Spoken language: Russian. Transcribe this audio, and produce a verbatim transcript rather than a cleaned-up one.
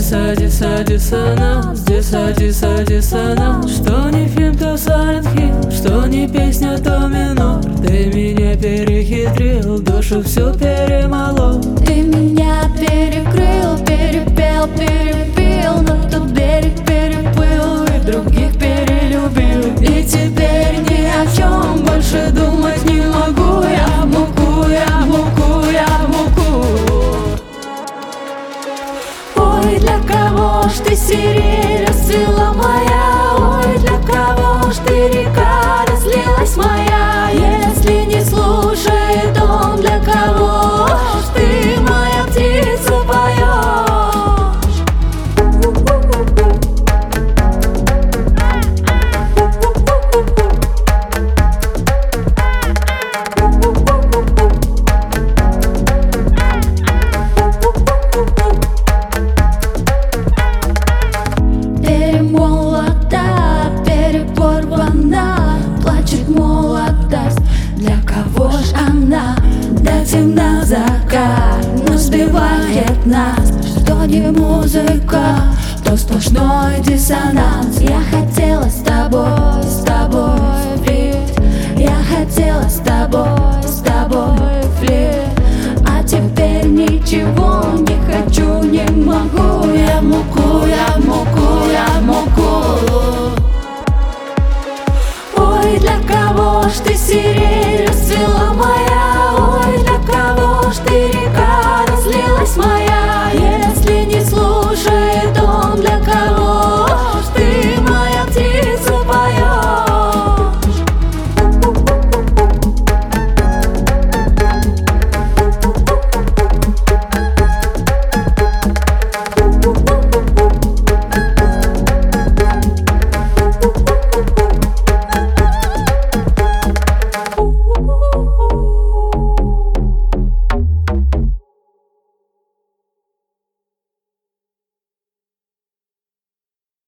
Диса, диса, диссонанс, диса, диса, диссонанс. Что не фильм, то Silent Hill, что не песня, то минор. Ты меня перехитрил, душу всю перемолол. Ты меня перекрыл, перепел, перепил, но тот берег переплыл и других перелюбил. И теперь ни о чем больше думать не могу. Я в муку, я в муку, я в муку. Ой, для кого ж ты сирень расцвела моя? Ой, для кого ж ты река разлилась моя? Если не слушает он, для кого ж ты, моя птица, поешь? Перемолота, перепорвана, плачет молодость. Для кого ж она? До темна закат, но сбивает нас. Что не музыка, то сплошной диссонанс. Я хотела с тобой, с тобой флирт. Я хотела с тобой, с тобой флирт. А теперь ничего не хочу, не могу. Я могу